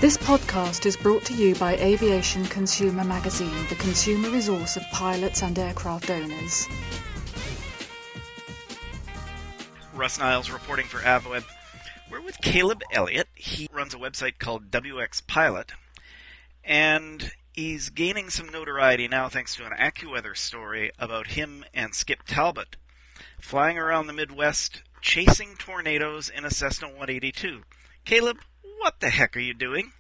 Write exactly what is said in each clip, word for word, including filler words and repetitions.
This podcast is brought to you by Aviation Consumer Magazine, the consumer resource of pilots and aircraft owners. Russ Niles reporting for AvWeb. We're with Caleb Elliott. He runs a website called W X Pilot, and he's gaining some notoriety now thanks to an AccuWeather story about him and Skip Talbot flying around the Midwest chasing tornadoes in a Cessna one eighty-two. Caleb, what the heck are you doing?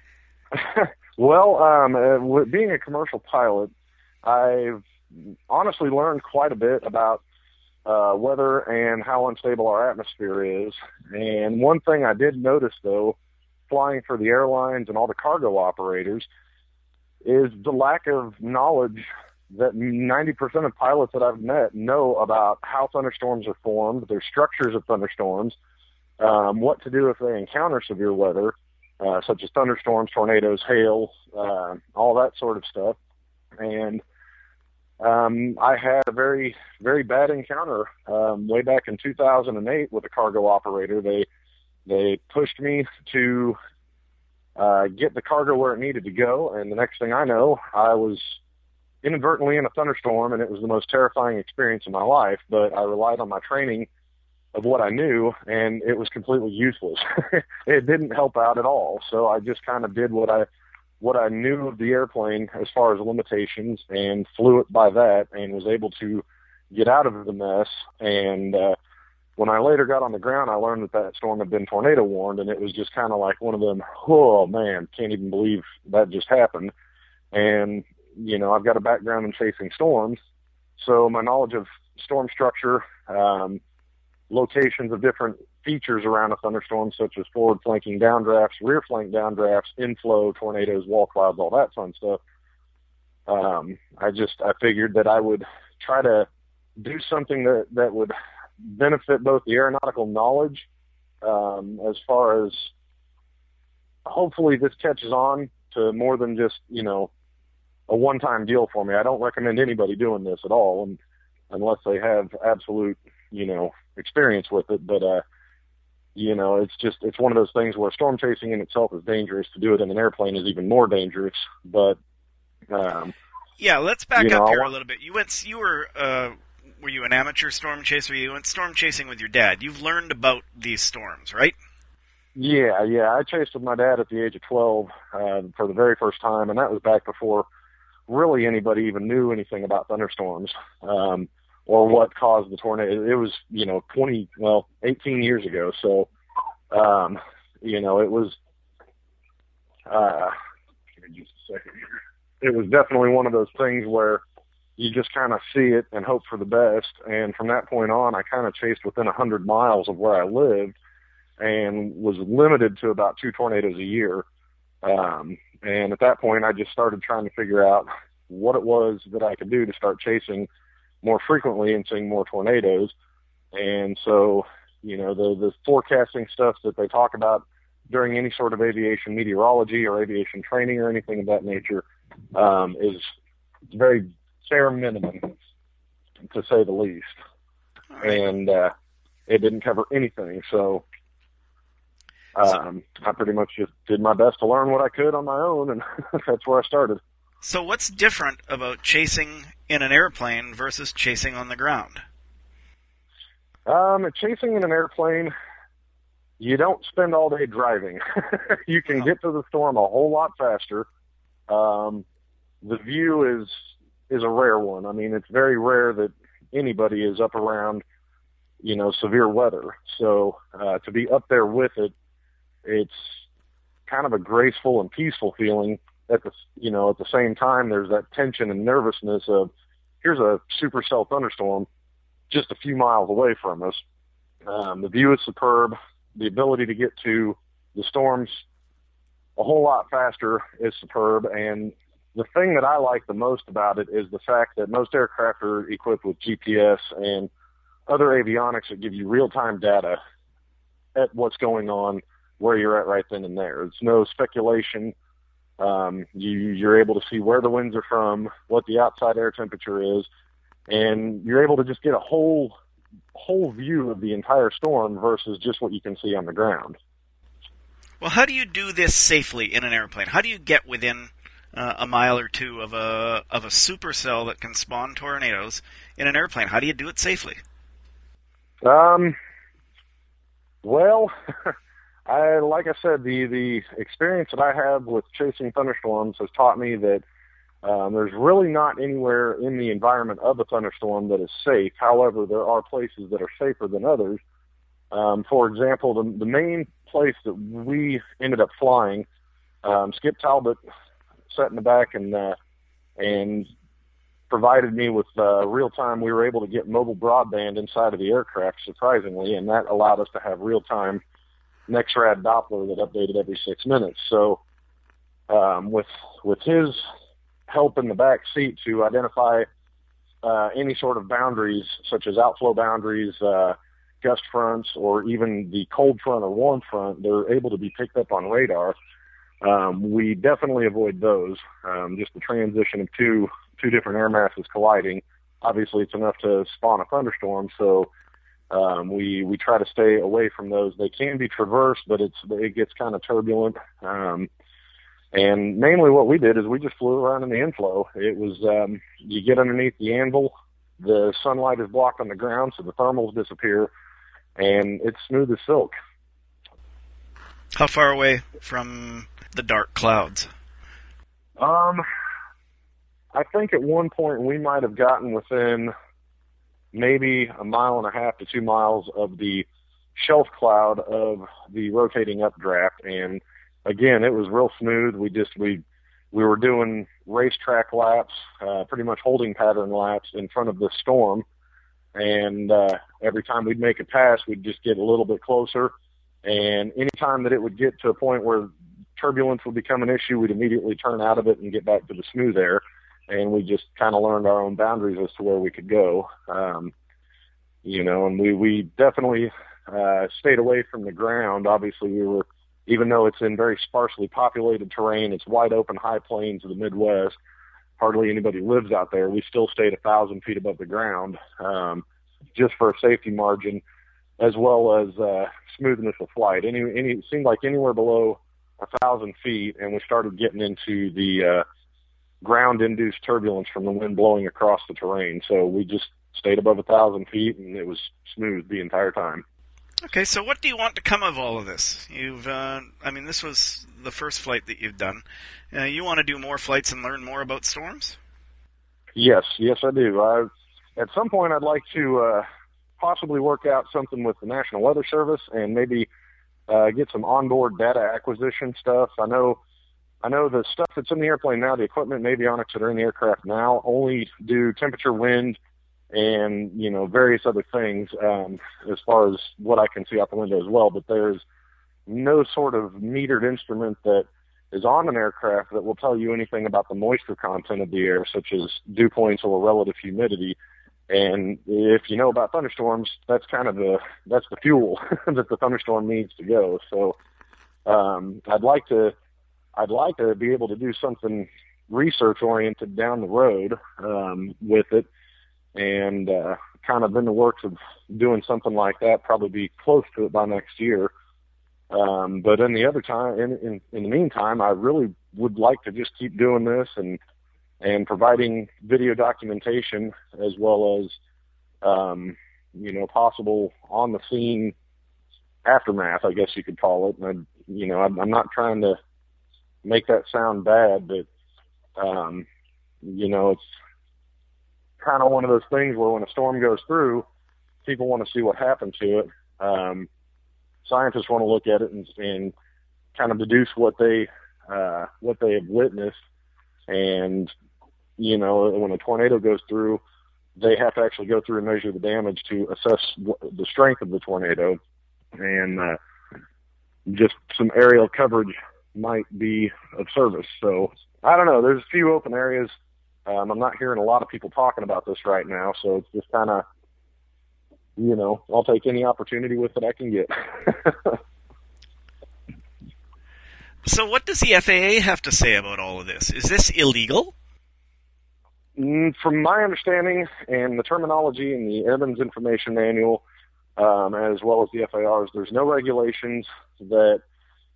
Well, um, uh, with being a commercial pilot, I've honestly learned quite a bit about uh, weather and how unstable our atmosphere is. And one thing I did notice, though, flying for the airlines and all the cargo operators, is the lack of knowledge that ninety percent of pilots that I've met know about how thunderstorms are formed, their structures of thunderstorms, um, what to do if they encounter severe weather, uh, such as thunderstorms, tornadoes, hail, uh, all that sort of stuff. And um, I had a very, very bad encounter um, way back in two thousand eight with a cargo operator. They they pushed me to uh, get the cargo where it needed to go, and the next thing I know, I was inadvertently in a thunderstorm, and it was the most terrifying experience in my life. But I relied on my training of what I knew, and it was completely useless. It didn't help out at all. So I just kind of did what I what I knew of the airplane as far as limitations, and flew it by that, and was able to get out of the mess. And uh, when I later got on the ground, I learned that that storm had been tornado warned, and it was just kind of like one of them, oh man, can't even believe that just happened. And you know, I've got a background in chasing storms, so my knowledge of storm structure, um, locations of different features around a thunderstorm, such as forward flanking downdrafts, rear flank downdrafts, inflow, tornadoes, wall clouds, all that fun stuff. Um, I just, I figured that I would try to do something that, that would benefit both the aeronautical knowledge, um, as far as hopefully this catches on to more than just, you know, a one-time deal for me. I don't recommend anybody doing this at all, and unless they have absolute, you know, experience with it. But, uh, you know, it's just, it's one of those things where storm chasing in itself is dangerous. To do it in an airplane is even more dangerous. But, um, yeah, let's back you know, up here want... a little bit. You went, you were, uh, were you an amateur storm chaser? You went storm chasing with your dad. You've learned about these storms, right? Yeah, yeah. I chased with my dad at the age of twelve, uh, for the very first time. And that was back before really anybody even knew anything about thunderstorms, um, or what caused the tornado. It was, you know, twenty, well, eighteen years ago. So, um, you know, it was, uh, give me just a second here. It was definitely one of those things where you just kind of see it and hope for the best. And from that point on, I kind of chased within a hundred miles of where I lived, and was limited to about two tornadoes a year. Um, and at that point, I just started trying to figure out what it was that I could do to start chasing more frequently and seeing more tornadoes. And so, you know, the, the forecasting stuff that they talk about during any sort of aviation meteorology or aviation training or anything of that nature, um, is very bare minimum, to say the least. Right. And uh, it didn't cover anything. So um, I pretty much just did my best to learn what I could on my own, and that's where I started. So what's different about chasing in an airplane versus chasing on the ground? Um, chasing in an airplane, you don't spend all day driving. You can oh. get to the storm a whole lot faster. Um, the view is is a rare one. I mean, it's very rare that anybody is up around, you know, severe weather. So uh, to be up there with it, it's kind of a graceful and peaceful feeling. At the, you know, at the same time, there's that tension and nervousness of, here's a supercell thunderstorm just a few miles away from us. Um, the view is superb. The ability to get to the storms a whole lot faster is superb. And the thing that I like the most about it is the fact that most aircraft are equipped with G P S and other avionics that give you real-time data at what's going on where you're at right then and there. It's no speculation. Um, you, you're able to see where the winds are from, what the outside air temperature is, and you're able to just get a whole whole view of the entire storm versus just what you can see on the ground. Well, how do you do this safely in an airplane? How do you get within uh, a mile or two of a of a supercell that can spawn tornadoes in an airplane? How do you do it safely? Um. Well, I like I said, the the experience that I have with chasing thunderstorms has taught me that um, there's really not anywhere in the environment of a thunderstorm that is safe. However, there are places that are safer than others. Um, for example, the, the main place that we ended up flying, um, Skip Talbot sat in the back and uh, and provided me with uh, real time. We were able to get mobile broadband inside of the aircraft, surprisingly, and that allowed us to have real time NEXRAD Doppler that updated every six minutes. So um, with with his help in the back seat to identify uh, any sort of boundaries, such as outflow boundaries, uh, gust fronts, or even the cold front or warm front, they're able to be picked up on radar. Um, we definitely avoid those. Um, just the transition of two two different air masses colliding. Obviously, it's enough to spawn a thunderstorm, so um, we we try to stay away from those. They can be traversed, but it's it gets kind of turbulent. Um, and mainly, what we did is we just flew around in the inflow. It was um, you get underneath the anvil, the sunlight is blocked on the ground, so the thermals disappear, and it's smooth as silk. How far away from the dark clouds? Um, I think at one point we might have gotten within maybe a mile and a half to two miles of the shelf cloud of the rotating updraft, and again, it was real smooth. We just we we were doing racetrack laps, uh, pretty much holding pattern laps in front of the storm, and uh, every time we'd make a pass, we'd just get a little bit closer. And any time that it would get to a point where turbulence would become an issue, we'd immediately turn out of it and get back to the smooth air. And we just kind of learned our own boundaries as to where we could go. Um, you know, and we, we definitely uh, stayed away from the ground. Obviously, we were, even though it's in very sparsely populated terrain, it's wide open high plains of the Midwest. Hardly anybody lives out there. We still stayed a thousand feet above the ground, um, just for a safety margin, as well as uh, smoothness of flight. Any, any, it seemed like anywhere below a thousand feet, and we started getting into the uh, ground-induced turbulence from the wind blowing across the terrain. So we just stayed above a thousand feet, and it was smooth the entire time. Okay, so what do you want to come of all of this? You've, uh, I mean, this was the first flight that you've done. Uh, you want to do more flights and learn more about storms? Yes, yes, I do. I, at some point, I'd like to uh, possibly work out something with the National Weather Service and maybe uh, get some onboard data acquisition stuff. I know, I know the stuff that's in the airplane now, the equipment and avionics that are in the aircraft now, only do temperature, wind, and, you know, various other things um, as far as what I can see out the window as well. But there's no sort of metered instrument that is on an aircraft that will tell you anything about the moisture content of the air, such as dew points or relative humidity. And if you know about thunderstorms, that's kind of the, that's the fuel that the thunderstorm needs to go. So um, I'd like to, I'd like to be able to do something research oriented down the road um, with it. And uh, kind of in the works of doing something like that, probably be close to it by next year. Um, but in the other time, in, in, in the meantime, I really would like to just keep doing this and and providing video documentation as well as, um, you know, possible on the scene aftermath, I guess you could call it. And I, you know, I'm, I'm not trying to make that sound bad, but um, you know, it's kind of one of those things where when a storm goes through, people want to see what happened to it. Um, scientists want to look at it and, and kind of deduce what they uh, what they have witnessed. And, you know, when a tornado goes through, they have to actually go through and measure the damage to assess the strength of the tornado. And uh, just some aerial coverage might be of service. So I don't know. There's a few open areas. Um, I'm not hearing a lot of people talking about this right now, so it's just kind of, you know, I'll take any opportunity with it I can get. So what does the F A A have to say about all of this? Is this illegal? Mm, from my understanding and the terminology in the Airman's Information Manual, um, as well as the F A Rs, there's no regulations that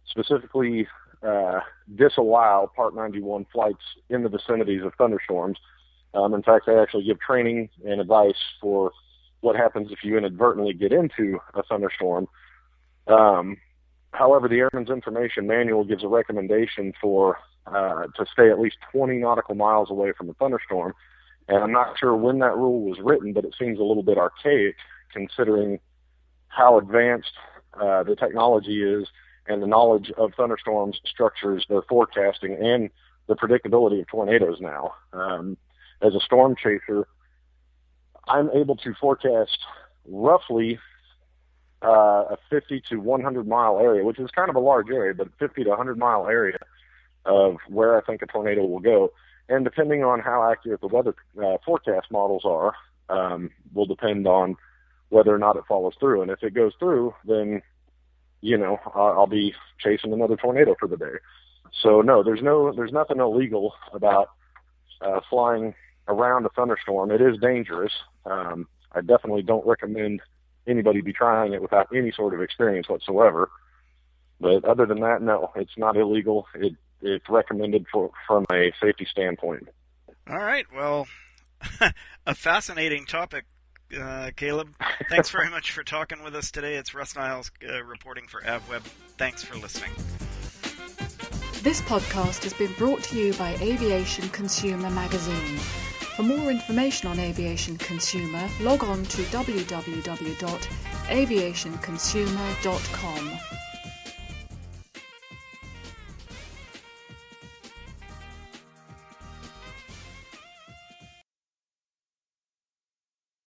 specifically uh, disallow Part ninety-one flights in the vicinities of thunderstorms. Um, in fact, they actually give training and advice for what happens if you inadvertently get into a thunderstorm. Um, however, the Airman's Information Manual gives a recommendation for uh, to stay at least twenty nautical miles away from a thunderstorm. And I'm not sure when that rule was written, but it seems a little bit archaic considering how advanced uh, the technology is and the knowledge of thunderstorms, structures, their forecasting, and the predictability of tornadoes now. Um, as a storm chaser, I'm able to forecast roughly uh, a fifty to one hundred mile area, which is kind of a large area, but fifty to one hundred mile area of where I think a tornado will go. And depending on how accurate the weather uh, forecast models are, um, will depend on whether or not it follows through. And if it goes through, then, you know, I'll, I'll be chasing another tornado for the day. So no, there's no, there's nothing illegal about uh, flying around a thunderstorm. It is dangerous. Um, I definitely don't recommend anybody be trying it without any sort of experience whatsoever. But other than that, no, it's not illegal. It, it's recommended for, from a safety standpoint. All right. Well, a fascinating topic, uh, Caleb. Thanks very much for talking with us today. It's Russ Niles uh, reporting for AvWeb. Thanks for listening. This podcast has been brought to you by Aviation Consumer Magazine. For more information on Aviation Consumer, log on to w w w dot aviation consumer dot com.